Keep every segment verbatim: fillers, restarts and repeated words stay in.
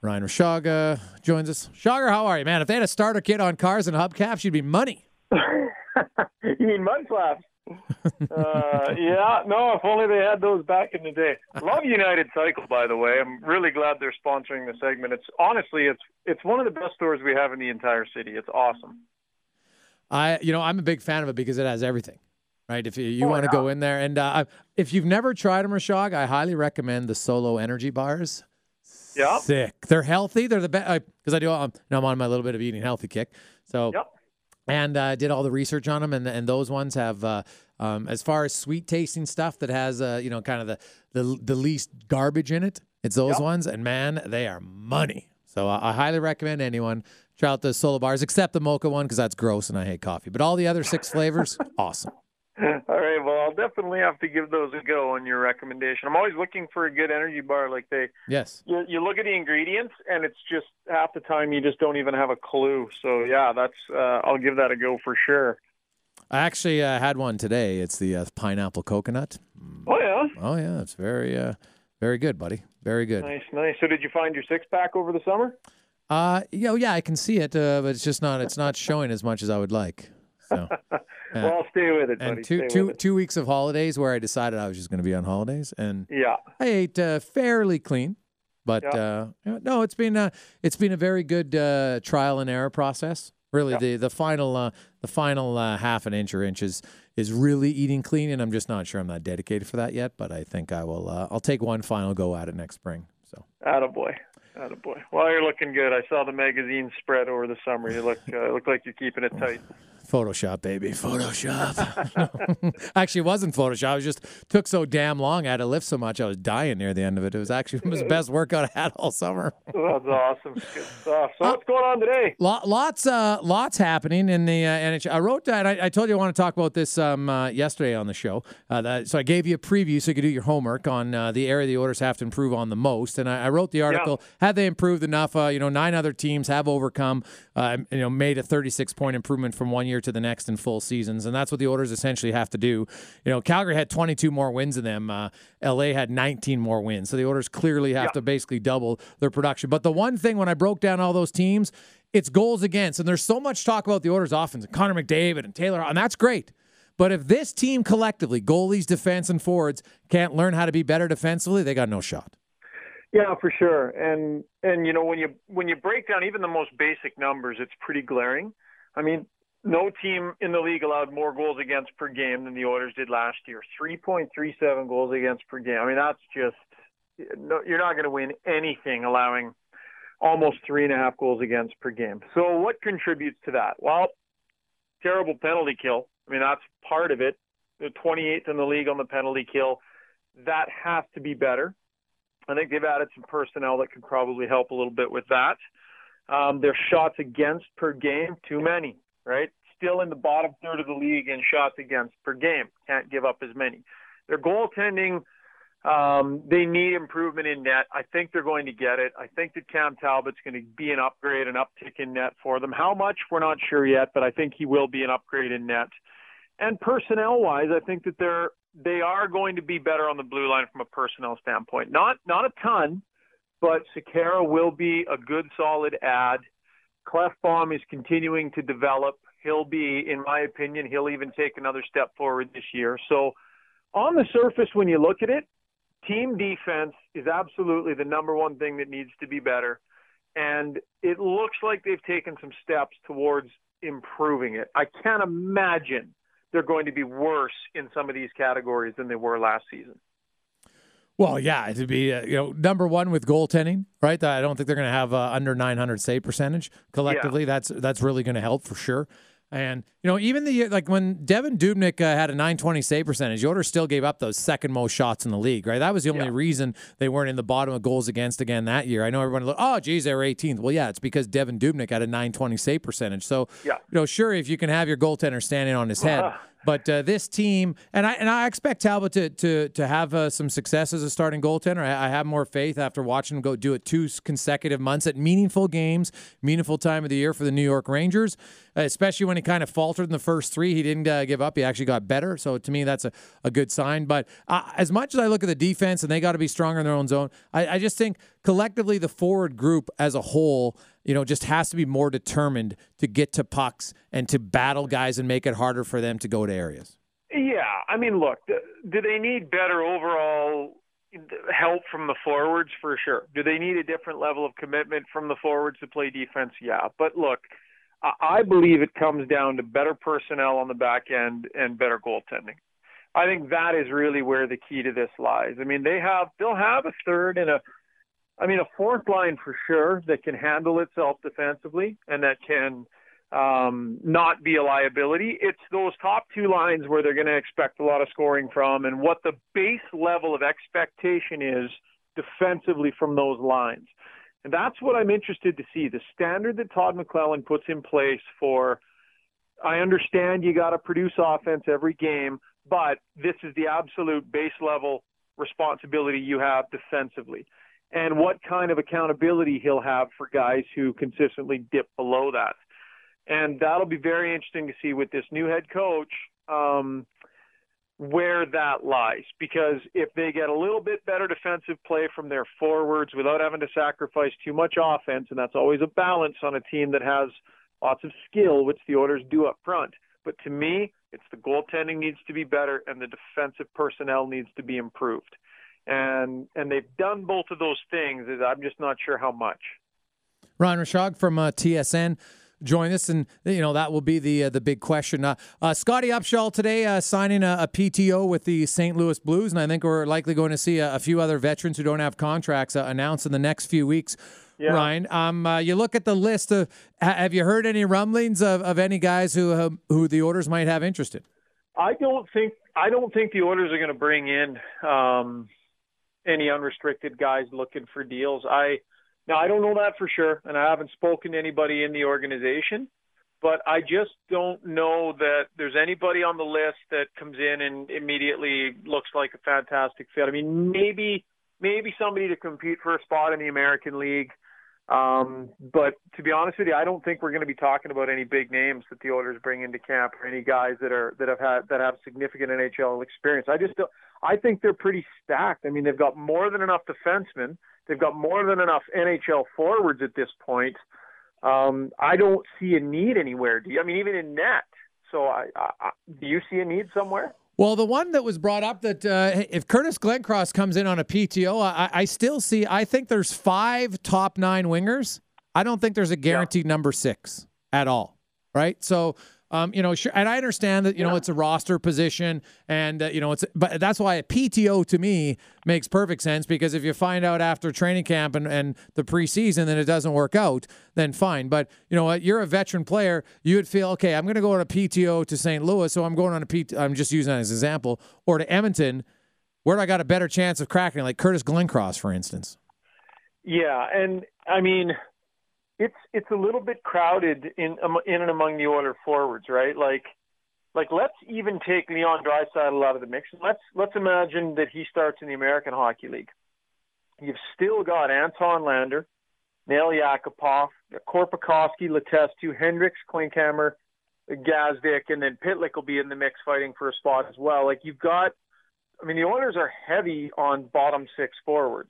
Ryan Rishaga joins us. Shagar, how are you, man? If they had a starter kit on cars and hubcaps, you'd be money. You mean mud flaps? uh, yeah, no, if only they had those back in the day. Love United Cycle, by the way. I'm really glad they're sponsoring the segment. It's honestly, it's it's one of the best stores we have in the entire city. It's awesome. I, you know, I'm a big fan of it because it has everything, right? If you, you Oh, want to yeah. go in there, and uh, if you've never tried them, Rashag, I highly recommend the Solo Energy bars. Yeah. Sick. They're healthy. They're the best because I do. Um, you know, I'm on my little bit of eating healthy kick. So, Yep. and I uh, did all the research on them, and and those ones have, uh, um, as far as sweet tasting stuff that has, uh, you know, kind of the the, the least garbage in it. It's those Yep. ones, and man, they are money. So uh, I highly recommend anyone try out the Solo bars, except the mocha one because that's gross and I hate coffee. But all the other six flavors, awesome. All right, well, I'll definitely have to give those a go on your recommendation. I'm always looking for a good energy bar. Like they, Yes. you, you look at the ingredients, and it's just half the time you just don't even have a clue. So yeah, that's uh, I'll give that a go for sure. I actually uh, had one today. It's the uh, pineapple coconut. Oh yeah, Oh yeah, it's very, uh, very good, buddy. Very good. nice, nice. So did you find your six pack over the summer? Uh, yeah, oh, yeah, I can see it, uh, but it's just not. It's not showing as much as I would like. So, Well, I'll stay with it, buddy. and two Stay two with it. two weeks of holidays where I decided I was just going to be on holidays, and Yeah. I ate uh, fairly clean. But Yeah. uh, yeah, no, it's been a it's been a very good uh, trial and error process. Really, Yeah. the the final uh, the final uh, half an inch or inch is, is really eating clean, and I'm just not sure I'm not dedicated for that yet. But I think I will. Uh, I'll take one final go at it next spring. So. Attaboy. Attaboy. Well, you're looking good. I saw the magazine spread over the summer. You look uh, look like you're keeping it tight. Photoshop, baby. Photoshop. Actually, it wasn't Photoshop. It just took so damn long. I had to lift so much. I was dying near the end of it. It was actually it was the best workout I had all summer. That's awesome. Good stuff. So what's going on today? Lot, lots, uh, lots happening in the uh, N H L. I wrote that. I, I told you I want to talk about this um, uh, yesterday on the show. Uh, that, so I gave you a preview so you could do your homework on uh, the area the Oilers have to improve on the most. And I, I wrote the article. Yeah. Have they improved enough? Uh, you know, nine other teams have overcome. Uh, you know, made a thirty-six point improvement from one year to the next in full seasons, and that's what the Oilers essentially have to do. You know, Calgary had twenty-two more wins than them. Uh, L A had nineteen more wins, so the Oilers clearly have Yeah. to basically double their production. But the one thing when I broke down all those teams, it's goals against, and there's so much talk about the Oilers' offense, Connor McDavid and Taylor, and that's great. But if this team collectively, goalies, defense, and forwards, can't learn how to be better defensively, they got no shot. Yeah, for sure. And and you know when you when you break down even the most basic numbers, it's pretty glaring. I mean, no team in the league allowed more goals against per game than the Oilers did last year. three point three seven goals against per game. I mean, that's just no, you're not going to win anything allowing almost three and a half goals against per game. So what contributes to that? Well, terrible penalty kill. I mean, that's part of it. The twenty-eighth in the league on the penalty kill. That has to be better. I think they've added some personnel that could probably help a little bit with that. Um, their shots against per game, too many, right? Still in the bottom third of the league in shots against per game. Can't give up as many. Their goaltending, um, they need improvement in net. I think they're going to get it. I think that Cam Talbot's going to be an upgrade, an uptick in net for them. How much, we're not sure yet, but I think he will be an upgrade in net. And personnel-wise, I think that they're they are going to be better on the blue line from a personnel standpoint. Not not a ton, but Sekera will be a good, solid add. Clefbaum is continuing to develop. He'll be, in my opinion, he'll even take another step forward this year. So on the surface, when you look at it, team defense is absolutely the number one thing that needs to be better. And it looks like they've taken some steps towards improving it. I can't imagine they're going to be worse in some of these categories than they were last season. Well, yeah, to be uh, you know number one with goaltending, right? I don't think they're going to have uh, under nine hundred save percentage collectively. Yeah. That's that's really going to help for sure. And you know, even the like when Devin Dubnyk uh, had a nine twenty save percentage, the Oilers still gave up those second most shots in the league, right? That was the only Yeah. reason they weren't in the bottom of goals against again that year. I know everyone look, oh, geez, they were eighteenth. Well, yeah, it's because Devin Dubnyk had a nine twenty save percentage. So, Yeah. you know, sure, if you can have your goaltender standing on his head. But uh, this team, and I and I expect Talbot to to to have uh, some success as a starting goaltender. I, I have more faith after watching him go do it two consecutive months at meaningful games, meaningful time of the year for the New York Rangers, uh, especially when he kind of faltered in the first three. He didn't uh, give up. He actually got better. So to me, that's a, a good sign. But uh, as much as I look at the defense and they got to be stronger in their own zone, I, I just think collectively the forward group as a whole, you know, just has to be more determined to get to pucks and to battle guys and make it harder for them to go to areas. Yeah, I mean, look, do they need better overall help from the forwards? For sure. Do they need a different level of commitment from the forwards to play defense? Yeah. But look, I believe it comes down to better personnel on the back end and better goaltending. I think that is really where the key to this lies. I mean, they have, they'll have a third and a, I mean, a fourth line for sure that can handle itself defensively and that can um, not be a liability. It's those top two lines where they're going to expect a lot of scoring from and what the base level of expectation is defensively from those lines. And that's what I'm interested to see, the standard that Todd McLellan puts in place for, I understand you got to produce offense every game, but this is the absolute base level responsibility you have defensively. And what kind of accountability he'll have for guys who consistently dip below that. And that'll be very interesting to see with this new head coach um, where that lies. Because if they get a little bit better defensive play from their forwards without having to sacrifice too much offense, and that's always a balance on a team that has lots of skill, which the Oilers do up front. But to me, it's the goaltending needs to be better and the defensive personnel needs to be improved. And and they've done both of those things. I'm just not sure how much. Ryan Rishaug from uh, T S N joined us, and you know that will be the uh, the big question. Uh, uh, Scotty Upshall today uh, signing a, a P T O with the Saint Louis Blues, and I think we're likely going to see a, a few other veterans who don't have contracts uh, announced in the next few weeks. Yeah. Ryan, um, uh, you look at the list. Of, have you heard any rumblings of, of any guys who uh, who the Oilers might have interested? I don't think I don't think the Oilers are going to bring in um, any unrestricted guys looking for deals. I now I don't know that for sure, and I haven't spoken to anybody in the organization. But I just don't know that there's anybody on the list that comes in and immediately looks like a fantastic fit. I mean, maybe maybe somebody to compete for a spot in the American League. Um, but to be honest with you, I don't think we're going to be talking about any big names that the Oilers bring into camp or any guys that are that have had that have significant N H L experience. I just don't, I think they're pretty stacked. I mean, they've got more than enough defensemen. They've got more than enough N H L forwards at this point. Um, I don't see a need anywhere. Do you? I mean, even in net. So, I, I, do you see a need somewhere? Well, the one that was brought up that uh, if Curtis Glencross comes in on a P T O, I, I still see, I think there's five top nine wingers. I don't think there's a guaranteed yeah. number six at all, right? So, um, you know, sure, and I understand that, you yeah. know, it's a roster position and, uh, you know, it's, but that's why a P T O to me makes perfect sense, because if you find out after training camp and, and the preseason that it doesn't work out, then fine. But, you know what, you're a veteran player. You would feel, okay, I'm going to go on a P T O to Saint Louis, so I'm going on a P T O, I'm just using that as an example, or to Edmonton, where I got a better chance of cracking, like Curtis Glencross, for instance. Yeah, and I mean, it's it's a little bit crowded in in and among the Oilers forwards, right? Like, like let's even take Leon Draisaitl out of the mix. Let's let's imagine that he starts in the American Hockey League. You've still got Anton Lander, Nail Yakupov, Korpikoski, Letestu, Hendricks, Klinkhammer, Gazdic, and then Pitlick will be in the mix fighting for a spot as well. Like, you've got, I mean, the Oilers are heavy on bottom six forwards,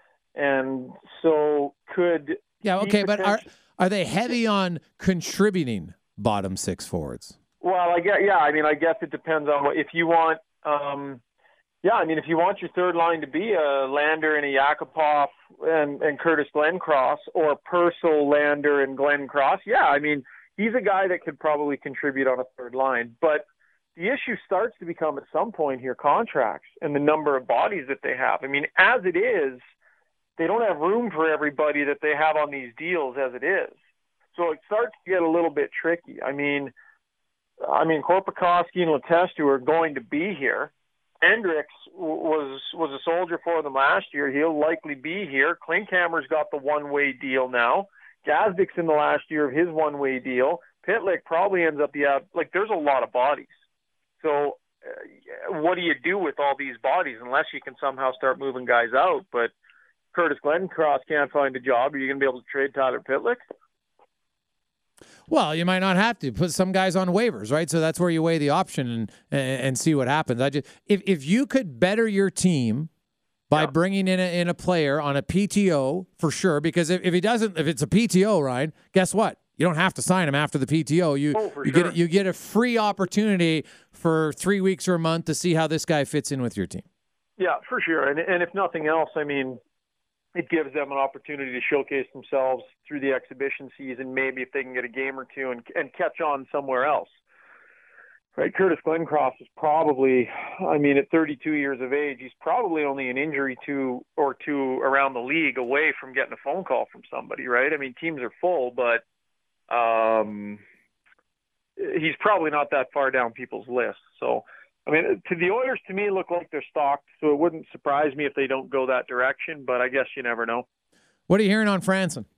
and so could. Yeah, okay, but are are they heavy on contributing bottom six forwards? Well, I guess, yeah, I mean, I guess it depends on what, if you want, um, yeah, I mean, if you want your third line to be a Lander and a Yakupov and, and Curtis Glencross, or Purcell, Lander, and Glencross, yeah, I mean, he's a guy that could probably contribute on a third line. But the issue starts to become at some point here contracts and the number of bodies that they have. I mean, as it is, they don't have room for everybody that they have on these deals as it is. So it starts to get a little bit tricky. I mean, I mean, Korpikoski and Letestu are going to be here. Hendricks was was a soldier for them last year. He'll likely be here. Klinkhammer's got the one-way deal now. Gazdic's in the last year of his one-way deal. Pitlick probably ends up the out. Like, there's a lot of bodies. So uh, what do you do with all these bodies unless you can somehow start moving guys out? But Curtis Glencross can't find a job. Are you going to be able to trade Tyler Pitlick? Well, you might not have to put some guys on waivers, right? So that's where you weigh the option and and, and see what happens. I just if if you could better your team by yeah. bringing in a, in a player on a P T O for sure. Because if, if he doesn't, if it's a P T O, Ryan, guess what? You don't have to sign him after the P T O. You oh, for you sure. get you get a free opportunity for three weeks or a month to see how this guy fits in with your team. Yeah, for sure. And and if nothing else, I mean, it gives them an opportunity to showcase themselves through the exhibition season. Maybe if they can get a game or two and and catch on somewhere else. Right, Curtis Glencroft is probably, I mean, at thirty-two years of age, he's probably only an injury two or two around the league away from getting a phone call from somebody, right? I mean, teams are full, but um, he's probably not that far down people's lists. So, I mean, to the Oilers, to me, look like they're stocked, so it wouldn't surprise me if they don't go that direction, but I guess you never know. What are you hearing on Franson?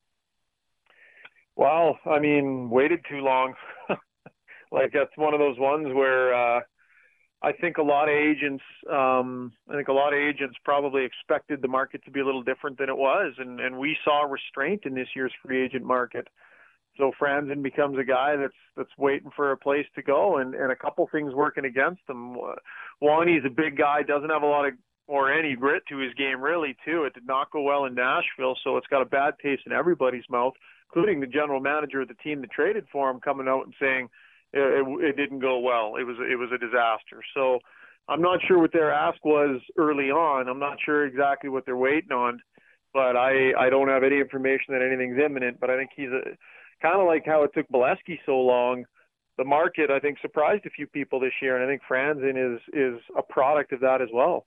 Well, I mean, waited too long. Like, that's one of those ones where uh, I think a lot of agents, um, I think a lot of agents probably expected the market to be a little different than it was, and, and we saw restraint in this year's free agent market. So Franzen becomes a guy that's that's waiting for a place to go, and, and a couple things working against him. One, he's a big guy, doesn't have a lot of or any grit to his game, really, too. It did not go well in Nashville, so it's got a bad taste in everybody's mouth, including the general manager of the team that traded for him, coming out and saying, It, it didn't go well. It was it was a disaster. So I'm not sure what their ask was early on. I'm not sure exactly what they're waiting on, but I, I don't have any information that anything's imminent. But I think he's a kind of like how it took Bolesky so long. The market, I think, surprised a few people this year, and I think Franzen is is a product of that as well.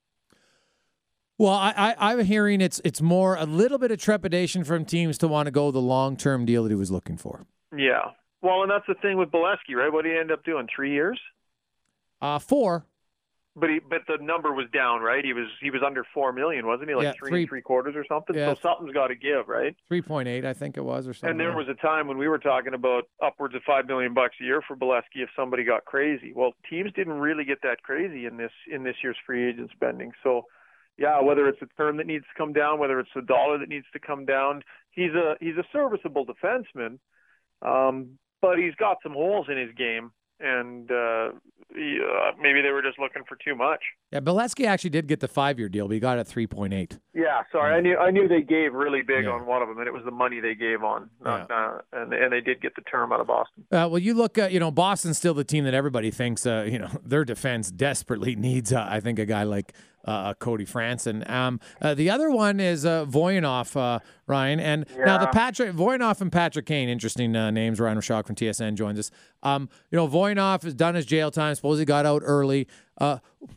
Well, I, I, I'm hearing it's it's more a little bit of trepidation from teams to want to go the long term deal that he was looking for. Yeah. Well, and that's the thing with Bolesky, right? What did he end up doing? Three years? Uh, four. But he, but the number was down, right? He was he was under four million, wasn't he? Like yeah, three, three and three quarters or something. Yeah. So something's got to give, right? Three point eight, I think it was, or something. And there was a time when we were talking about upwards of five million bucks a year for Bolesky if somebody got crazy. Well, teams didn't really get that crazy in this in this year's free agent spending. So, yeah, whether it's a term that needs to come down, whether it's the dollar that needs to come down, he's a he's a serviceable defenseman. Um, But he's got some holes in his game, and uh, he, uh, maybe they were just looking for too much. Yeah, Bolesky actually did get the five-year deal, but he got it at three point eight. Yeah, sorry, I knew I knew they gave really big yeah. on one of them, and it was the money they gave on, not, yeah. uh, and and they did get the term out of Boston. Uh, well, you look, uh, you know, Boston's still the team that everybody thinks, uh, you know, their defense desperately needs. Uh, I think a guy like uh, Cody Franson. Um, uh, the other one is uh, Voynov, uh, Ryan, and yeah. now the Patrick Voynov and Patrick Kane, interesting uh, names. Ryan Rashok from T S N joins us. Um, you know, Voynov has done his jail time. Suppose he got out early. Uh,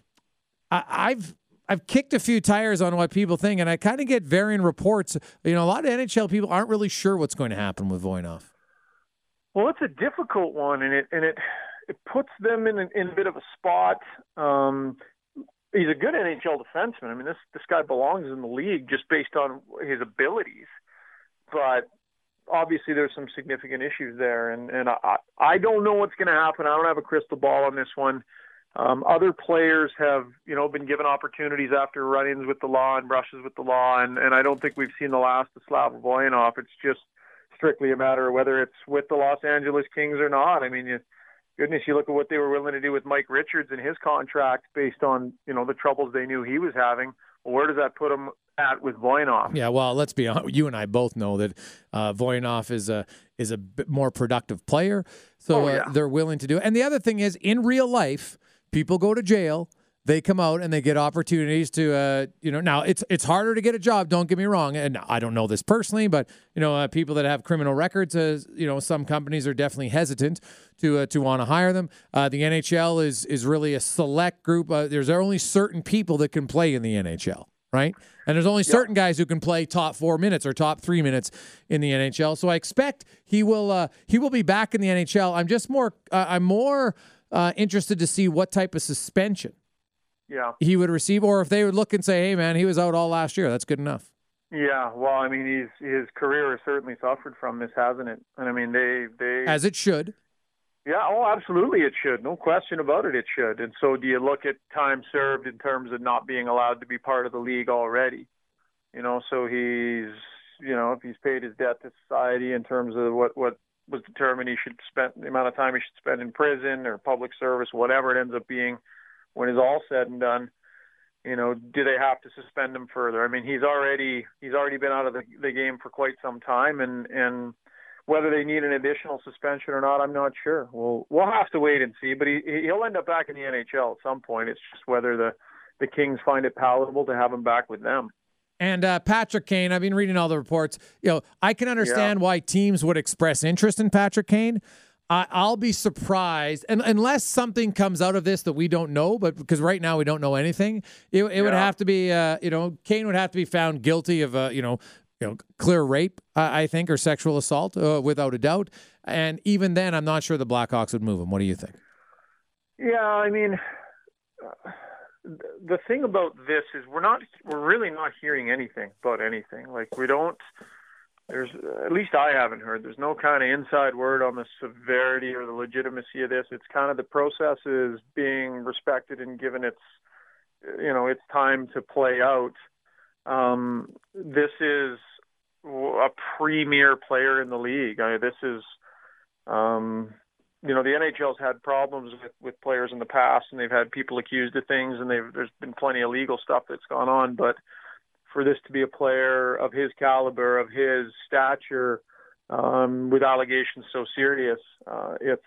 I, I've. I've kicked a few tires on what people think, and I kind of get varying reports. You know, a lot of N H L people aren't really sure what's going to happen with Voynov. Well, it's a difficult one, and it and it it puts them in a, in a bit of a spot. Um, he's a good N H L defenseman. I mean, this this guy belongs in the league just based on his abilities, but obviously there's some significant issues there, and and I I don't know what's going to happen. I don't have a crystal ball on this one. Um, other players have, you know, been given opportunities after run-ins with the law and brushes with the law, and, and I don't think we've seen the last of Slava Voynov. It's just strictly a matter of whether it's with the Los Angeles Kings or not. I mean, you, goodness, you look at what they were willing to do with Mike Richards and his contract based on, you know, the troubles they knew he was having. Well, where does that put him at with Voynov? Yeah, well, let's be honest. You and I both know that uh, Voynov is a is a bit more productive player, so oh, yeah. uh, they're willing to do it. And the other thing is, in real life, people go to jail, they come out, and they get opportunities to, uh, you know, now it's it's harder to get a job, don't get me wrong, and I don't know this personally, but, you know, uh, people that have criminal records, uh, you know, some companies are definitely hesitant to uh, to want to hire them. Uh, the N H L is is really a select group. Uh, there's only certain people that can play in the N H L, right? And there's only certain yeah. guys who can play top four minutes or top three minutes in the N H L. So I expect he will uh, he will be back in the N H L. I'm just more uh, I'm more uh, interested to see what type of suspension yeah. he would receive, or if they would look and say, "Hey, man, he was out all last year. That's good enough." Yeah, well, I mean, he's his career has certainly suffered from this, hasn't it? And I mean, they they as it should. Yeah, oh, absolutely it should. No question about it, it should. And so do you look at time served in terms of not being allowed to be part of the league already? You know, so he's, you know, if he's paid his debt to society in terms of what, what was determined he should spend, the amount of time he should spend in prison or public service, whatever it ends up being when it's all said and done, You know, do they have to suspend him further? I mean, he's already he's already been out of the, the game for quite some time, and and whether they need an additional suspension or not, I'm not sure. We'll we'll have to wait and see. But he he'll end up back in the N H L at some point. It's just whether the the Kings find it palatable to have him back with them. And uh, Patrick Kane, I've been reading all the reports. You know, I can understand yeah. why teams would express interest in Patrick Kane. Uh, I'll be surprised, and unless something comes out of this that we don't know, but because right now we don't know anything, it, it yeah. would have to be, uh, you know, Kane would have to be found guilty of, uh, you know, you know, clear rape, uh, I think, or sexual assault, uh, without a doubt. And even then, I'm not sure the Blackhawks would move him. What do you think? Yeah, I mean, uh, the thing about this is we're not, we're really not hearing anything about anything. Like we don't. There's, at least I haven't heard, there's no kind of inside word on the severity or the legitimacy of this. It's kind of the process is being respected and given its, you know, its time to play out. Um, this is a premier player in the league. I mean, this is, um, you know, the N H L's had problems with, with players in the past, and they've had people accused of things, and they've, there's been plenty of legal stuff that's gone on, but for this to be a player of his caliber, of his stature, um, with allegations so serious, uh, it's,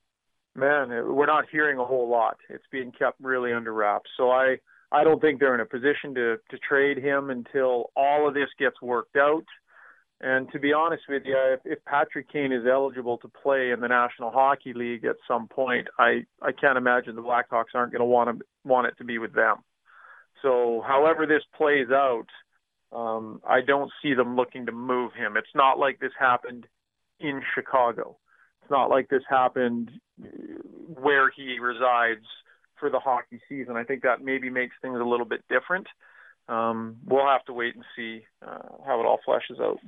man, it, we're not hearing a whole lot. It's being kept really under wraps. So I, I don't think they're in a position to, to trade him until all of this gets worked out. And to be honest with you, if, if Patrick Kane is eligible to play in the National Hockey League at some point, I, I can't imagine the Blackhawks aren't going to want him, want it to be with them. So however this plays out, um, I don't see them looking to move him. It's not like this happened in Chicago. It's not like this happened where he resides for the hockey season. I think that maybe makes things a little bit different. Um, we'll have to wait and see uh, how it all fleshes out.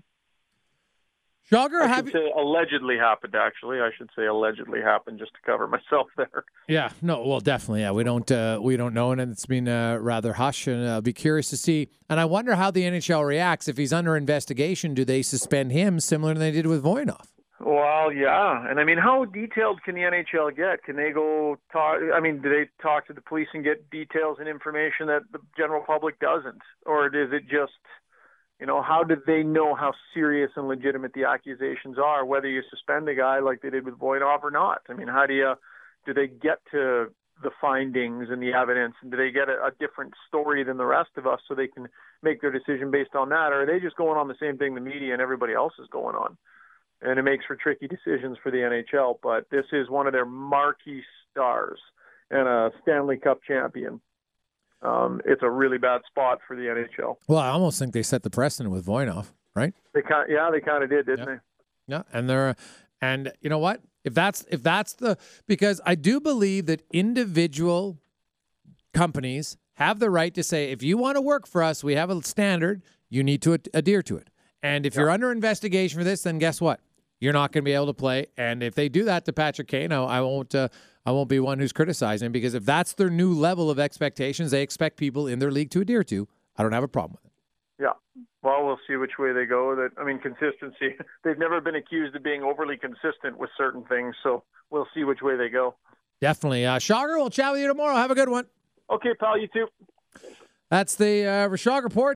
Jogger, I have should say allegedly happened, actually. I should say allegedly happened just to cover myself there. Yeah, no, well, definitely. Yeah, we don't uh, we don't know, and it's been uh, rather hush, and I'll be curious to see. And I wonder how the N H L reacts. If he's under investigation, do they suspend him similar to they did with Voynov? Well, yeah. And, I mean, how detailed can the N H L get? Can they go talk – I mean, do they talk to the police and get details and information that the general public doesn't? Or is it just – you know, how do they know how serious and legitimate the accusations are, whether you suspend a guy like they did with Voynov or not? I mean, how do you, do they get to the findings and the evidence, and do they get a, a different story than the rest of us so they can make their decision based on that? Or are they just going on the same thing the media and everybody else is going on? And it makes for tricky decisions for the N H L, but this is one of their marquee stars and a Stanley Cup champion. Um, it's a really bad spot for the N H L. Well, I almost think they set the precedent with Voynov, right? They kind, yeah, they kind of did, didn't yeah. they? Yeah, and they're, and you know what? If that's if that's the because I do believe that individual companies have the right to say, if you want to work for us, we have a standard. You need to ad- adhere to it. And if yeah. you're under investigation for this, then guess what? You're not going to be able to play. And if they do that to Patrick Kane, I, I won't. Uh, I won't be one who's criticizing, because if that's their new level of expectations they expect people in their league to adhere to, I don't have a problem with it. Yeah. Well, we'll see which way they go. That I mean, consistency. They've never been accused of being overly consistent with certain things, so we'll see which way they go. Definitely. Uh, Shagar, we'll chat with you tomorrow. Have a good one. Okay, pal. You too. That's the uh, Rashog Report.